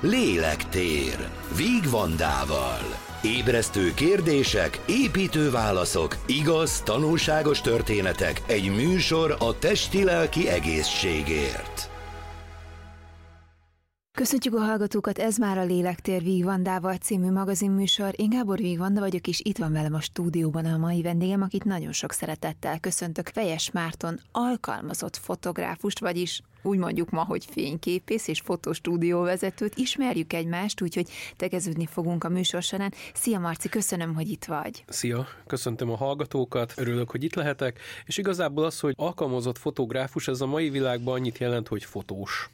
Lélektér Víg Vandával. Ébresztő kérdések, építő válaszok, igaz, tanulságos történetek, egy műsor a testi-lelki egészségért. Köszöntjük a hallgatókat, ez már a Lélektér Víg Vandával című magazinműsor. Én Gábor Víg Vanda vagyok, és itt van velem a stúdióban a mai vendégem, akit nagyon sok szeretettel köszöntök, Fejes Márton, alkalmazott fotográfust, vagyis úgy mondjuk ma, hogy fényképész és fotostúdióvezetőt. Ismerjük egymást, úgyhogy tegeződni fogunk a műsor során. Szia Marci, köszönöm, hogy itt vagy. Szia, köszöntöm a hallgatókat, örülök, hogy itt lehetek, és igazából az, hogy alkalmazott fotográfus, ez a mai világban annyit jelent, hogy fotós.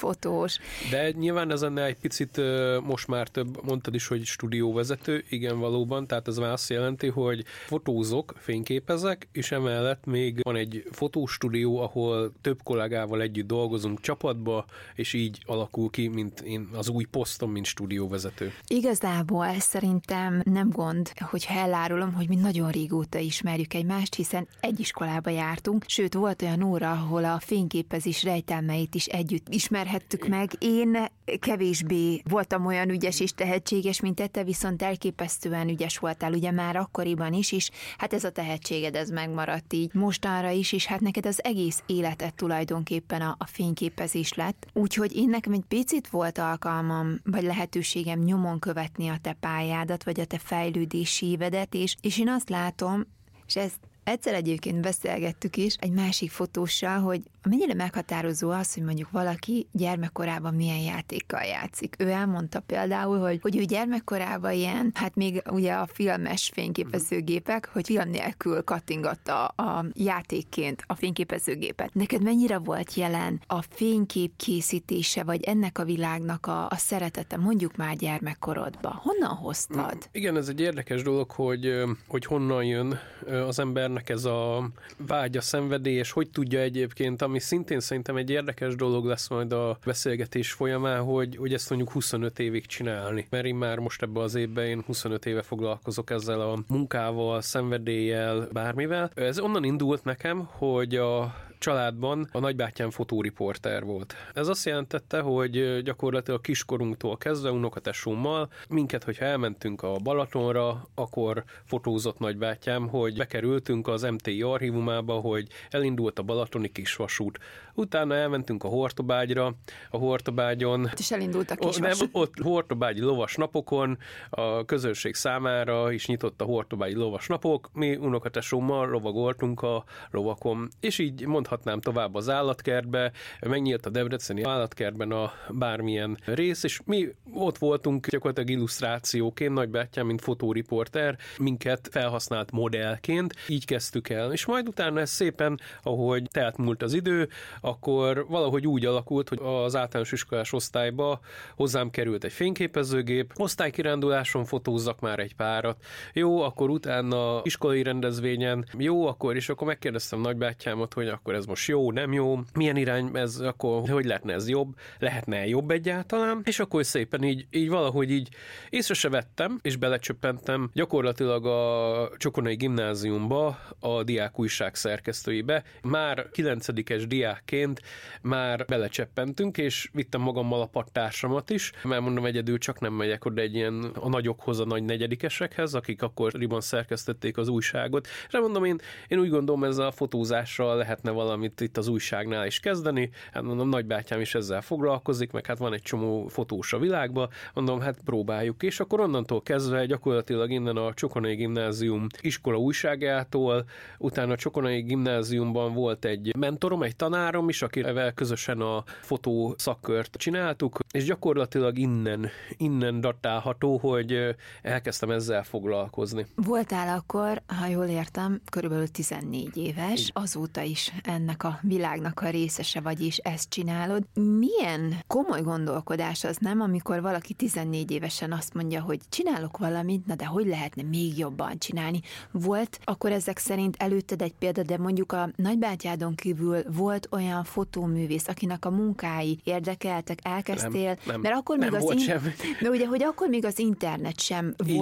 De nyilván ez ennél egy picit most már több, mondtad is, hogy stúdióvezető, igen valóban, tehát ez már azt jelenti, hogy fotózok, fényképezek, és emellett még van egy fotóstúdió, ahol több kollégával együtt dolgozunk csapatba, és így alakul ki, mint én az új posztom, mint stúdióvezető. Igazából szerintem nem gond, hogyha elárulom, hogy mi nagyon régóta ismerjük egymást, hiszen egy iskolába jártunk, sőt volt olyan óra, ahol a fényképezés rejtelmeit is együtt ismerhettük meg. Én kevésbé voltam olyan ügyes és tehetséges, mint te, viszont elképesztően ügyes voltál, ugye már akkoriban is, és hát ez a tehetséged, ez megmaradt így mostanra is, és hát neked az egész életed tulajdonképpen a fényképezés lett. Úgyhogy én nekem egy picit volt alkalmam, vagy lehetőségem nyomon követni a te pályádat, vagy a te fejlődési évedet, és én azt látom, és ezt egyszer egyébként beszélgettük is egy másik fotóssal, hogy mennyire meghatározó az, hogy mondjuk valaki gyermekkorában milyen játékkal játszik. Ő elmondta például, hogy ő gyermekkorában ilyen, hát még ugye a filmes fényképezőgépek, hogy film nélkül kattingatta a játékként a fényképezőgépet. Neked mennyire volt jelen a fénykép készítése, vagy ennek a világnak a szeretete, mondjuk már gyermekkorodban? Honnan hoztad? Igen, ez egy érdekes dolog, hogy honnan jön az embernek ez a vágya, szenvedély, és hogy tudja egyébként, ami szintén szerintem egy érdekes dolog lesz majd a beszélgetés folyamán, hogy ezt mondjuk 25 évig csinálni. Mert én már most ebben az évben én 25 éve foglalkozok ezzel a munkával, szenvedéllyel, bármivel. Ez onnan indult nekem, hogy a családban a nagybátyám fotóriporter volt. Ez azt jelentette, hogy gyakorlatilag kiskorunktól kezdve unokatesómmal minket, hogyha elmentünk a Balatonra, akkor fotózott nagybátyám, hogy bekerültünk az MTI archívumába, hogy elindult a balatoni kisvasút. Utána elmentünk a Hortobágyra, a Hortobágyon. És elindult a kisvasút. Ott Hortobágyi lovas napokon a közönség számára is nyitott a Hortobágyi lovas napok. Mi unokatesómmal lovagoltunk a lovakon. És így mondhatnám tovább az állatkertbe, megnyílt a debreceni állatkertben a bármilyen rész, és mi ott voltunk gyakorlatilag illusztrációként, nagybátyám, mint fotóriporter, minket felhasznált modellként, így kezdtük el. És majd utána ez szépen, ahogy telt múlt az idő, akkor valahogy úgy alakult, hogy az általános iskolás osztályba hozzám került egy fényképezőgép, osztálykiránduláson fotózzak már egy párat. Jó, akkor utána iskolai rendezvényen, jó, akkor megkérdeztem nagybátyámat, hogy akkor ez most jó, nem jó, milyen irány ez, akkor hogy lehetne ez jobb, lehetne jobb egyáltalán, és akkor szépen így valahogy így észre se vettem, és belecsöppentem gyakorlatilag a Csokonai Gimnáziumba, a diák újság szerkesztőibe. Már 9-es diákként már belecsöppentünk, és vittem magammal a pattársamat is, mert mondom, egyedül csak nem megyek oda egy ilyen a nagyokhoz, a nagy negyedikesekhez, akik akkoriban szerkesztették az újságot. És mondom, én úgy gondolom, ezzel a fotózással lehetne valamit itt az újságnál is kezdeni. Hát mondom, nagybátyám is ezzel foglalkozik, meg hát van egy csomó fotós a világban. Mondom, hát próbáljuk. És akkor onnantól kezdve gyakorlatilag innen a Csokonai Gimnázium iskola újságától, utána a Csokonai Gimnáziumban volt egy mentorom, egy tanárom is, akivel közösen a fotó szakkört csináltuk, és gyakorlatilag innen datálható, hogy elkezdtem ezzel foglalkozni. Voltál akkor, ha jól értem, körülbelül 14 éves, azóta is ennek a világnak a részese vagy, és ezt csinálod. Milyen komoly gondolkodás az, nem, amikor valaki 14 évesen azt mondja, hogy csinálok valamit, na de hogy lehetne még jobban csinálni? Volt akkor ezek szerint előtted egy példa, de mondjuk a nagybátyádon kívül volt olyan fotóművész, akinek a munkái érdekeltek, elkezdtél, nem, mert akkor nem még volt semmi. De ugye, hogy akkor még az internet sem Így volt van.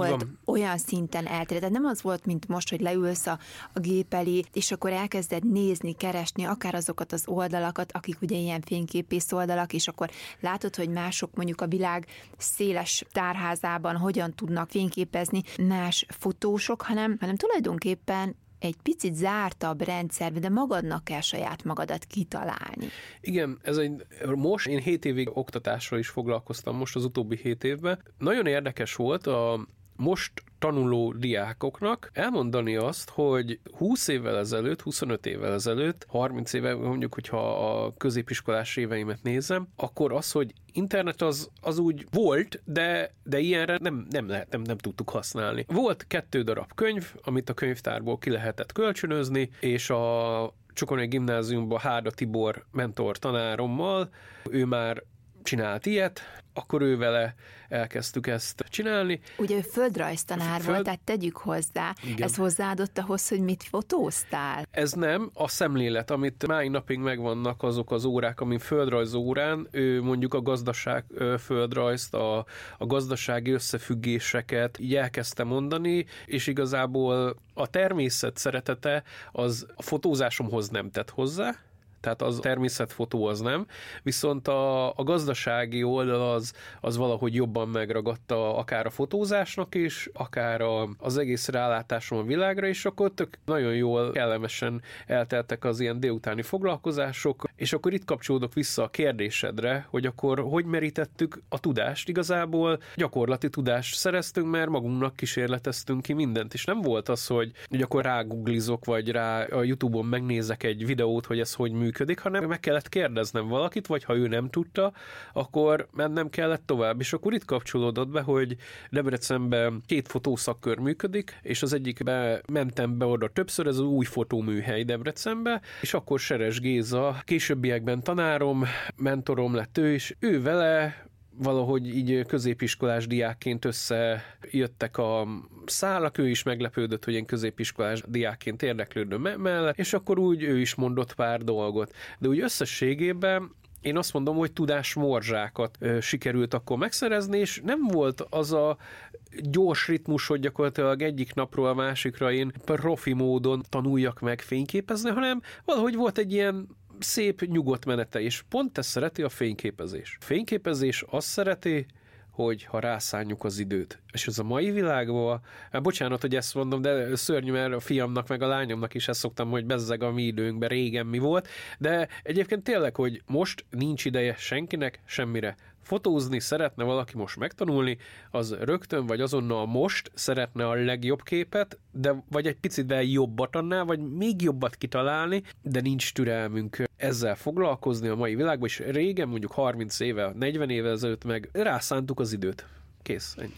olyan szinten elterjedt. Nem az volt, mint most, hogy leülsz a gép elé, és akkor elkezded nézni, keresni akár azokat az oldalakat, akik ugye ilyen fényképész oldalak, és akkor látod, hogy mások mondjuk a világ széles tárházában hogyan tudnak fényképezni más fotósok, hanem tulajdonképpen egy picit zártabb rendszerbe, de magadnak kell saját magadat kitalálni. Igen, most én 7 évig oktatással is foglalkoztam most az utóbbi 7 évben. Nagyon érdekes volt a most tanuló diákoknak elmondani azt, hogy 20 évvel ezelőtt, 25 évvel ezelőtt, 30 éve, mondjuk, hogyha a középiskolás éveimet nézem, akkor az, hogy internet az úgy volt, de ilyenre nem tudtuk használni. Volt 2 darab könyv, amit a könyvtárból ki lehetett kölcsönözni, és a Csokonai Gimnáziumban Háda Tibor mentor tanárommal, ő már csinált ilyet, akkor ő vele elkezdtük ezt csinálni. Ugye ő földrajztanár volt, tehát tegyük hozzá. Igen. Ez hozzáadott ahhoz, hogy mit fotóztál? Ez nem, a szemlélet, amit máig napig megvannak azok az órák, amin földrajz órán, ő mondjuk a gazdaság földrajzt, a gazdasági összefüggéseket így elkezdte mondani, és igazából a természet szeretete az a fotózásomhoz nem tett hozzá, tehát az természetfotó az nem, viszont a gazdasági oldal az valahogy jobban megragadta akár a fotózásnak is, akár az egész rálátásom a világra, és akkor tök nagyon jól, kellemesen elteltek az ilyen délutáni foglalkozások, és akkor itt kapcsolódok vissza a kérdésedre, hogy akkor hogy merítettük a tudást. Igazából gyakorlati tudást szereztünk, mert magunknak kísérleteztünk ki mindent, és nem volt az, hogy akkor rágooglizok, vagy a YouTube-on megnézek egy videót, hogy ez hogy működik, hanem meg kellett kérdeznem valakit, vagy ha ő nem tudta, akkor mennem kellett tovább. És akkor itt kapcsolódott be, hogy Debrecenben 2 fotószakkör működik, és az egyikbe mentem be oda többször, ez az új fotóműhely Debrecenbe, és akkor Seres Géza, későbbiekben tanárom, mentorom lett ő, és ő vele valahogy így középiskolás diákként összejöttek a szálak, ő is meglepődött, hogy én középiskolás diákként érdeklődöm mellett, és akkor úgy ő is mondott pár dolgot. De úgy összességében én azt mondom, hogy tudásmorzsákat sikerült akkor megszerezni, és nem volt az a gyors ritmus, hogy gyakorlatilag egyik napról a másikra én profi módon tanuljak meg fényképezni, hanem valahogy volt egy ilyen szép, nyugodt menete, és pont ezt szereti a fényképezés. A fényképezés azt szereti, hogy ha rászánjuk az időt. És ez a mai világban, bocsánat, hogy ezt mondom, de szörnyű, mert a fiamnak meg a lányomnak is ezt szoktam, hogy bezzeg a mi időnkben régen mi volt, de egyébként tényleg, hogy most nincs ideje senkinek semmire. Fotózni szeretne valaki most megtanulni, az rögtön vagy azonnal most szeretne a legjobb képet, de vagy egy picit jobbat annál, vagy még jobbat kitalálni, de nincs türelmünk ezzel foglalkozni a mai világban, és régen, mondjuk 30 éve, 40 éve ezelőtt meg rászántuk az időt. Kész, ennyi.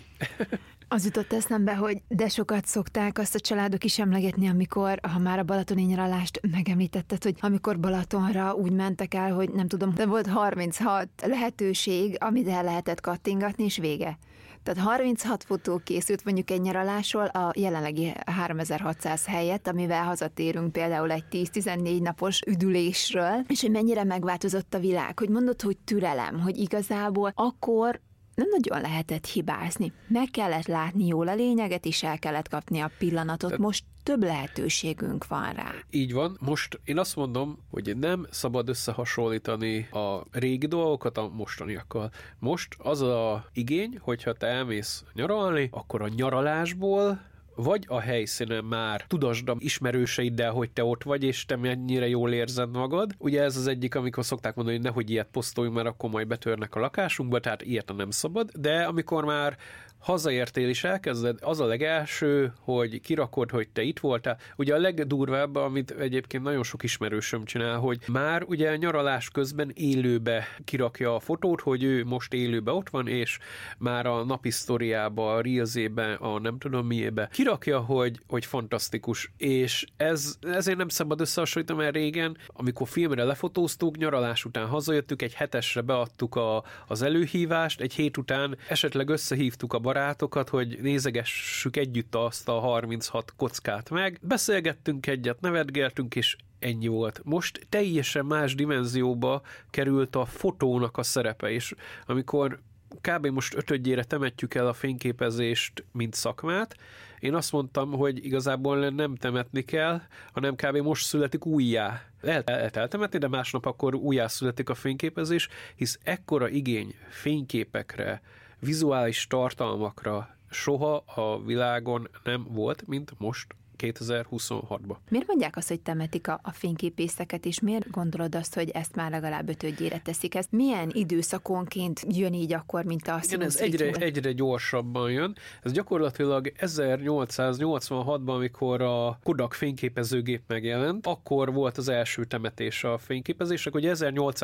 Az jutott eszembe, hogy de sokat szokták azt a családok is emlegetni, amikor, ha már a balatoni nyaralást megemlítetted, hogy amikor Balatonra úgy mentek el, hogy nem tudom, de volt 36 lehetőség, amit el lehetett kattingatni, és vége. Tehát 36 fotó készült mondjuk egy nyaralásról a jelenlegi 3600 helyett, amivel hazatérünk például egy 10-14 napos üdülésről, és hogy mennyire megváltozott a világ, hogy mondod, hogy türelem, hogy igazából akkor nem nagyon lehetett hibázni. Meg kellett látni jól a lényeget, és el kellett kapni a pillanatot. Most több lehetőségünk van rá. Így van. Most én azt mondom, hogy nem szabad összehasonlítani a régi dolgokat a mostaniakkal. Most az a igény, hogyha te elmész nyaralni, akkor a nyaralásból vagy a helyszínen már tudasd a ismerőseiddel, hogy te ott vagy, és te mennyire jól érzed magad. Ugye ez az egyik, amikor szokták mondani, hogy nehogy ilyet posztoljunk, mert akkor majd betörnek a lakásunkba, tehát ilyet nem szabad, de amikor már hazaértél és elkezded, az a legelső, hogy kirakod, hogy te itt voltál. Ugye a legdurvább, amit egyébként nagyon sok ismerősöm csinál, hogy már ugye nyaralás közben élőbe kirakja a fotót, hogy ő most élőbe ott van, és már a napi sztoriába, a reelzébe, a nem tudom miébe kirakja, hogy fantasztikus. És ezért nem szabad összehasonlítani, mert régen, amikor filmre lefotóztuk, nyaralás után hazajöttük, egy hetesre beadtuk az előhívást, egy hét után esetleg összehívtuk a barátokat, hogy nézegessük együtt azt a 36 kockát meg. Beszélgettünk egyet, nevetgéltünk, és ennyi volt. Most teljesen más dimenzióba került a fotónak a szerepe, és amikor kb. Most 5-ödjére temetjük el a fényképezést, mint szakmát. Én azt mondtam, hogy igazából nem temetni kell, hanem kb. Most születik újjá. Lehet eltemetni, de másnap akkor újjá születik a fényképezés, hisz ekkora igény fényképekre, vizuális tartalmakra soha a világon nem volt, mint most 2026-ban. Miért mondják azt, hogy temetik a fényképészeket, és miért gondolod azt, hogy ezt már legalább 5-ödjére teszik? Ez milyen időszakonként jön így akkor, mint a igen, ez egyre gyorsabban jön. Ez gyakorlatilag 1886-ban, amikor a Kodak fényképezőgép megjelent, akkor volt az első temetés a fényképezésnek, hogy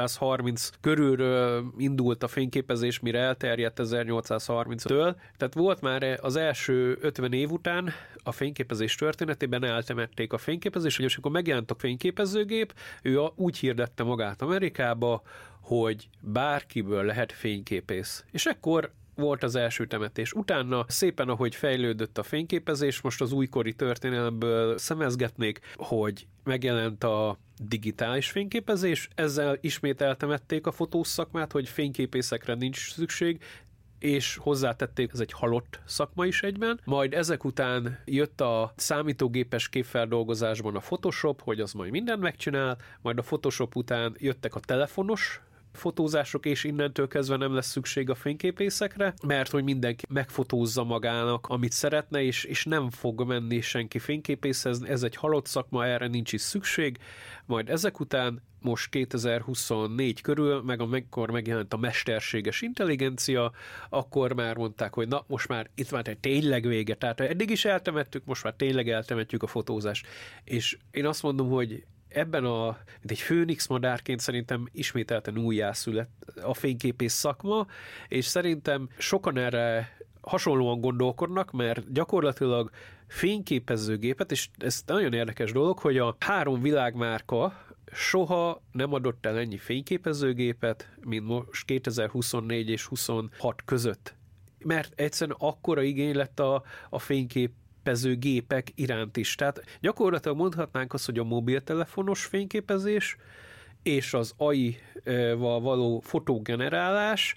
1830 körülről indult a fényképezés, mire elterjedt 1830-től. Tehát volt már az első 50 év után a fényképezés történetében eltemették a fényképezést, és akkor megjelent a fényképezőgép, ő úgy hirdette magát Amerikába, hogy bárkiből lehet fényképész. És ekkor volt az első temetés. Utána szépen, ahogy fejlődött a fényképezés, most az újkori történelemből szemezgetnék, hogy megjelent a digitális fényképezés, ezzel ismét eltemették a fotós szakmát, hogy fényképészekre nincs szükség, és hozzátették, ez egy halott szakma is egyben. Majd ezek után jött a számítógépes képfeldolgozásban a Photoshop, hogy az majd mindent megcsinál, majd a Photoshop után jöttek a telefonos fotózások, és innentől kezdve nem lesz szükség a fényképészekre, mert hogy mindenki megfotózza magának, amit szeretne, és nem fog menni senki fényképészhez, ez egy halott szakma, erre nincs is szükség. Majd ezek után most 2024 körül, amikor megjelent a mesterséges intelligencia, akkor már mondták, hogy na, most már itt már tényleg vége. Tehát eddig is eltemettük, most már tényleg eltemetjük a fotózást. És én azt mondom, hogy ebben mint egy főnix madárként szerintem ismételten újjászület a fényképész szakma, és szerintem sokan erre hasonlóan gondolkodnak, mert gyakorlatilag fényképezőgépet, és ez nagyon érdekes dolog, hogy a 3 világmárka soha nem adott el ennyi fényképezőgépet, mint most 2024 és 26 között. Mert egyszerűen akkora igény lett a fényképezőgépek iránt is. Tehát gyakorlatilag mondhatnánk azt, hogy a mobiltelefonos fényképezés és az AI-val való fotógenerálás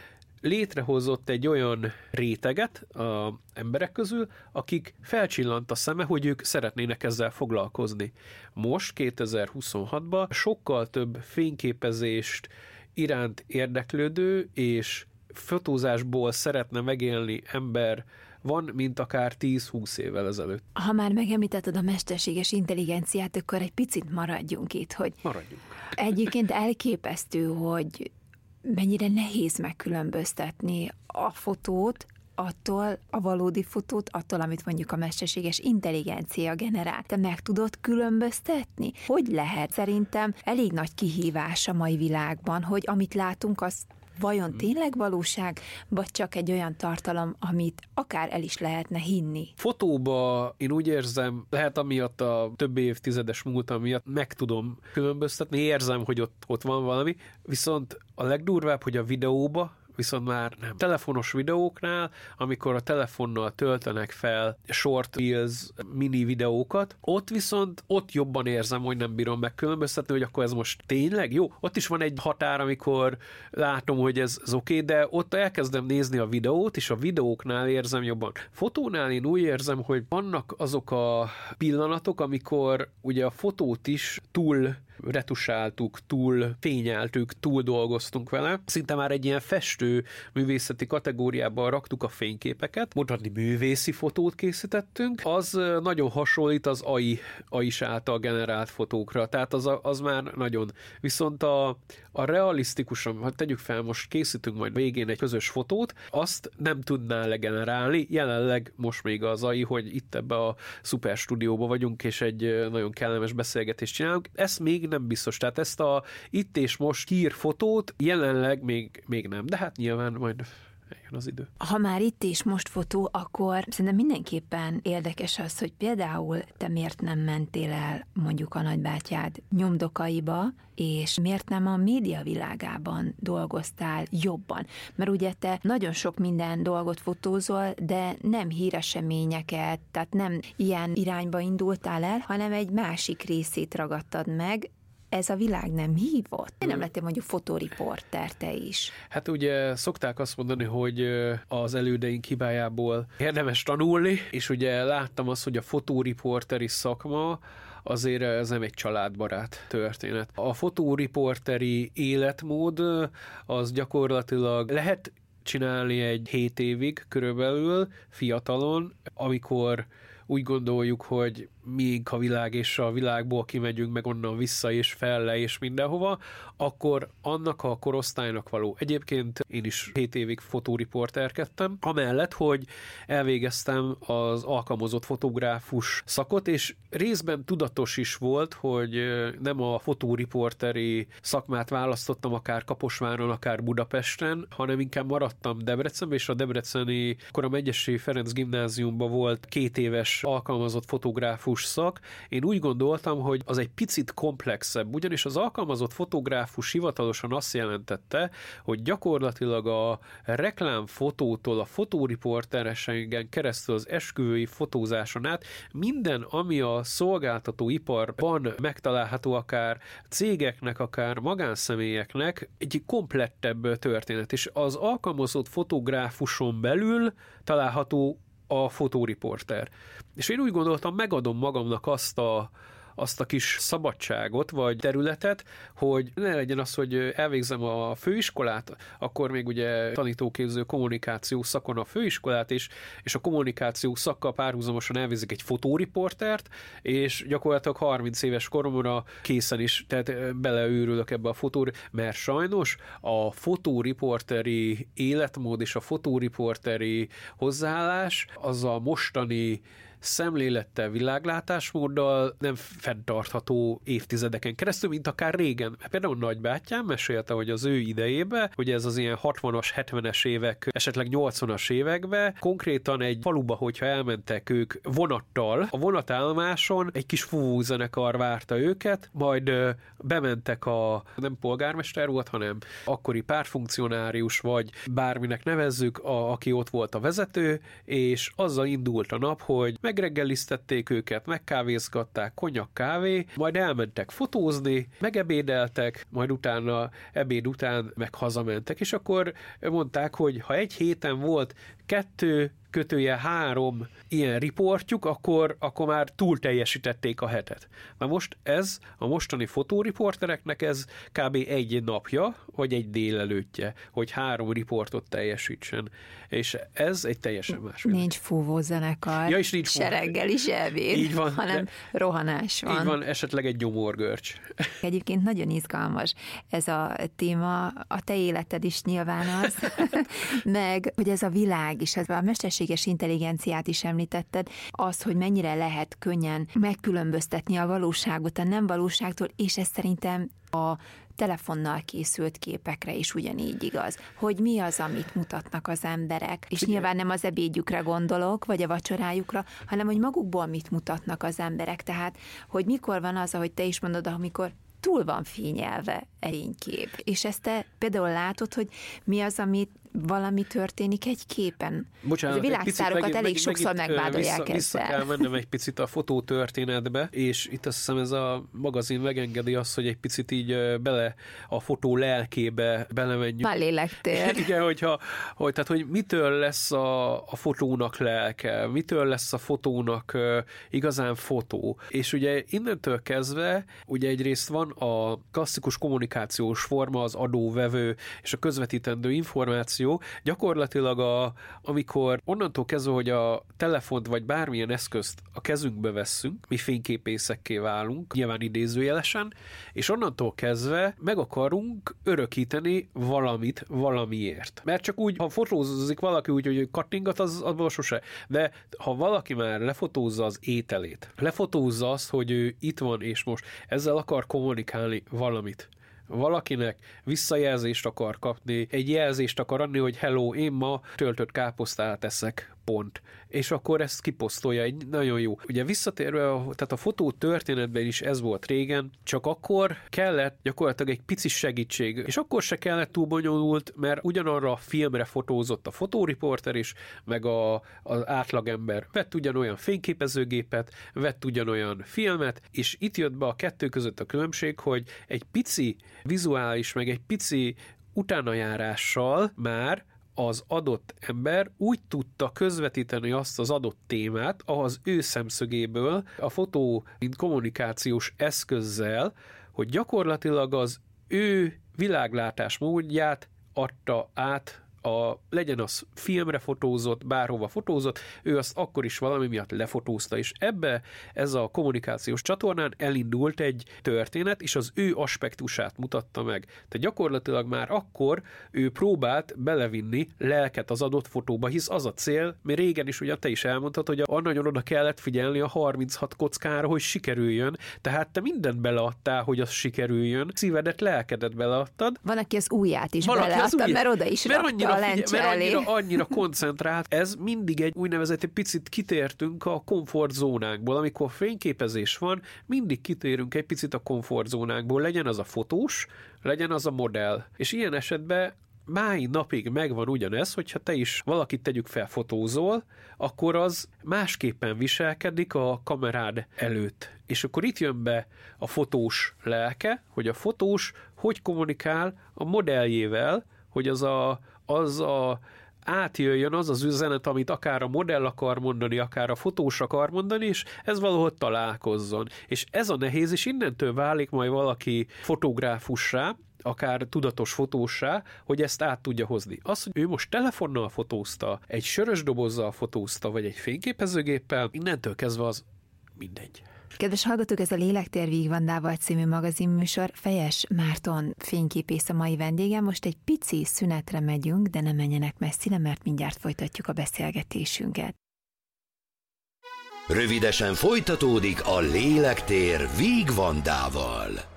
létrehozott egy olyan réteget az emberek közül, akik felcsillant a szeme, hogy ők szeretnének ezzel foglalkozni. Most 2026-ban sokkal több fényképezést iránt érdeklődő és fotózásból szeretne megélni ember van, mint akár 10-20 évvel ezelőtt. Ha már megemlítetted a mesterséges intelligenciát, akkor egy picit maradjunk itt, hogy maradjunk. Egyébként elképesztő, hogy mennyire nehéz megkülönböztetni a fotót attól, a valódi fotót, attól, amit mondjuk a mesterséges intelligencia generál. Te meg tudod különböztetni? Hogy lehet? Szerintem elég nagy kihívás a mai világban, hogy amit látunk, az vajon tényleg valóság, vagy csak egy olyan tartalom, amit akár el is lehetne hinni? Fotóba én úgy érzem, lehet amiatt a több évtizedes múltam miatt meg tudom különböztetni, érzem, hogy ott van valami, viszont a legdurvább, hogy a videóba viszont már nem. Telefonos videóknál, amikor a telefonnal töltenek fel short reels, mini videókat, ott jobban érzem, hogy nem bírom megkülönböztetni, hogy akkor ez most tényleg jó. Ott is van egy határ, amikor látom, hogy ez oké, de ott elkezdem nézni a videót, és a videóknál érzem jobban. Fotónál én úgy érzem, hogy vannak azok a pillanatok, amikor ugye a fotót is túl retusáltuk, túl fényeltük, túl dolgoztunk vele. Szinte már egy ilyen festő művészeti kategóriában raktuk a fényképeket, mondhatni művészi fotót készítettünk, az nagyon hasonlít az AI-s által generált fotókra, tehát az már nagyon. Viszont a realisztikusan, ha tegyük fel, most készítünk majd végén egy közös fotót, azt nem tudná legenerálni, jelenleg most még az AI, hogy itt ebbe a szuper stúdióba vagyunk, és egy nagyon kellemes beszélgetést csinálunk. Ezt még nem biztos, tehát ezt a itt és most hírfotót jelenleg még nem, de hát nyilván majd eljön az idő. Ha már itt és most fotó, akkor szerintem mindenképpen érdekes az, hogy például te miért nem mentél el mondjuk a nagybátyád nyomdokaiba, és miért nem a média világában dolgoztál jobban? Mert ugye te nagyon sok minden dolgot fotózol, de nem híreseményeket, tehát nem ilyen irányba indultál el, hanem egy másik részét ragadtad meg, ez a világ nem hívott? Én nem lettem mondjuk fotóriporter, te is. Hát ugye szokták azt mondani, hogy az elődeink hibájából érdemes tanulni, és ugye láttam azt, hogy a fotóriporteri szakma azért ez nem egy családbarát történet. A fotóriporteri életmód az gyakorlatilag lehet csinálni egy 7 évig körülbelül fiatalon, amikor úgy gondoljuk, hogy míg a világ és a világból kimegyünk, meg onnan vissza és felle és mindenhova, akkor annak a korosztálynak való. Egyébként én is 7 évig fotóriporterkedtem, amellett, hogy elvégeztem az alkalmazott fotográfus szakot, és részben tudatos is volt, hogy nem a fotóriporteri szakmát választottam akár Kaposváron, akár Budapesten, hanem inkább maradtam Debrecenben, és a debreceni koram Egyesi Ferenc gimnáziumban volt 2 éves alkalmazott fotográfus szak. Én úgy gondoltam, hogy az egy picit komplexebb, ugyanis az alkalmazott fotográfus hivatalosan azt jelentette, hogy gyakorlatilag a reklámfotótól a fotóriporteresen keresztül az esküvői fotózáson át minden, ami a szolgáltatóiparban megtalálható, akár cégeknek, akár magánszemélyeknek, egy komplettebb történet. És az alkalmazott fotográfuson belül található a fotóriporter. És én úgy gondoltam, megadom magamnak azt a kis szabadságot, vagy területet, hogy ne legyen az, hogy elvégzem a főiskolát, akkor még ugye tanítóképző kommunikáció szakon a főiskolát is, és a kommunikáció szakkal párhuzamosan elvégzik egy fotóriportert, és gyakorlatilag 30 éves koromra készen is, tehát beleőrülök ebbe a mert sajnos a fotóriporteri életmód és a fotóriporteri hozzáállás az a mostani szemlélettel, világlátásmóddal nem fenntartható évtizedeken keresztül, mint akár régen. Például nagybátyám mesélte, hogy az ő idejében, hogy ez az ilyen 60-as, 70-es évek, esetleg 80-as években, konkrétan egy faluba, hogyha elmentek ők vonattal, a vonatállomáson egy kis fúvózenekar várta őket, majd bementek nem polgármester volt, hanem akkori pártfunkcionárius, vagy bárminek nevezzük, aki ott volt a vezető, és azzal indult a nap, hogy megreggeliztették őket, megkávézgatták, konyak, kávé, majd elmentek fotózni, megebédeltek, majd utána, ebéd után meg hazamentek, és akkor mondták, hogy ha egy héten volt 2/3 ilyen riportjuk, akkor már túl teljesítették a hetet. Na most ez, a mostani fotóriportereknek ez kb. Egy napja, vagy egy délelőttje, hogy 3 riportot teljesítsen. És ez egy teljesen más világ. Nincs fúvózenekar, ja, és nincs se reggeli, se ebéd, így van, hanem rohanás van. Így van, esetleg egy gyomorgörcs. Egyébként nagyon izgalmas ez a téma, a te életed is nyilván az, meg hogy ez a világ is, a mesterséges intelligenciát is említetted, az, hogy mennyire lehet könnyen megkülönböztetni a valóságot a nem valóságtól, és ez szerintem a telefonnal készült képekre is ugyanígy igaz, hogy mi az, amit mutatnak az emberek. És nyilván nem az ebédjükre gondolok, vagy a vacsorájukra, hanem hogy magukból mit mutatnak az emberek. Tehát, hogy mikor van az, ahogy te is mondod, amikor túl van fényelve egy kép. És ezt te például látod, hogy mi az, amit valami történik egy képen. Bocsánat, a világsztárokat elég sokszor megvádolják ezzel. Vissza kell mennem egy picit a fotótörténetbe, és itt azt hiszem ez a magazin megengedi azt, hogy egy picit így bele a fotó lelkébe belemenjünk. Már lélektér. Igen, tehát, hogy mitől lesz a fotónak lelke, mitől lesz a fotónak igazán fotó. És ugye innentől kezdve, ugye egyrészt van a klasszikus kommunikációs forma, az adóvevő és a közvetítendő információ. Gyakorlatilag amikor onnantól kezdve, hogy a telefont vagy bármilyen eszközt a kezünkbe vesszünk, mi fényképészekké válunk, nyilván idézőjelesen, és onnantól kezdve meg akarunk örökíteni valamit valamiért. Mert csak úgy, ha fotózik valaki úgy, hogy kattingat, az abban sose. De ha valaki már lefotózza az ételét, lefotózza azt, hogy ő itt van és most, ezzel akar kommunikálni valamit. Valakinek visszajelzést akar kapni, egy jelzést akar adni, hogy hello, én ma töltött káposztát eszek. pont. És akkor ezt kiposztolja, egy nagyon jó. Ugye visszatérve, tehát a fotó történetben is ez volt régen, csak akkor kellett gyakorlatilag egy pici segítség, és akkor se kellett túl bonyolult, mert ugyanarra a filmre fotózott a fotóriporter is, meg az átlagember vett ugyanolyan fényképezőgépet, vett ugyanolyan filmet, és itt jött be a kettő között a különbség, hogy egy pici vizuális, meg egy pici utánajárással már az adott ember úgy tudta közvetíteni azt az adott témát, az ő szemszögéből, a fotó, mint kommunikációs eszközzel, hogy gyakorlatilag az ő világlátás módját adta át, legyen az filmre fotózott, bárhova fotózott, ő azt akkor is valami miatt lefotózta, és ez a kommunikációs csatornán elindult egy történet, és az ő aspektusát mutatta meg. Tehát gyakorlatilag már akkor ő próbált belevinni lelket az adott fotóba, hisz az a cél, mert régen is ugye te is elmondtad, hogy nagyon oda kellett figyelni a 36 kockára, hogy sikerüljön, tehát te mindent beleadtál, hogy az sikerüljön, szívedet, lelkedet beleadtad. Van, aki az ujját is beleadta, mert oda is rakta a lencse elé. Annyira koncentrált. Ez mindig egy úgynevezett, egy picit kitértünk a komfortzónánkból. Amikor fényképezés van, mindig kitérünk egy picit a komfortzónánkból. Legyen az a fotós, legyen az a modell. És ilyen esetben mai napig megvan ugyanez, hogyha te is valakit tegyük fel fotózol, akkor az másképpen viselkedik a kamerád előtt. És akkor itt jön be a fotós lelke, hogy a fotós hogy kommunikál a modelljével, hogy az átjöjjön az az üzenet, amit akár a modell akar mondani, akár a fotós akar mondani, és ez valahogy találkozzon. És ez a nehéz, és innentől válik majd valaki fotográfussá, akár tudatos fotósá, hogy ezt át tudja hozni. Az, hogy ő most telefonnal fotózta, egy sörös dobozzal fotózta, vagy egy fényképezőgéppel, innentől kezdve az mindegy. Kedves hallgatók, ez a Lélektér Víg Vandával című magazinműsor. Fejes Márton fényképész a mai vendégem. Most egy pici szünetre megyünk, de nem menjenek messzire, mert mindjárt folytatjuk a beszélgetésünket. Rövidesen folytatódik a Lélektér Víg Vandával.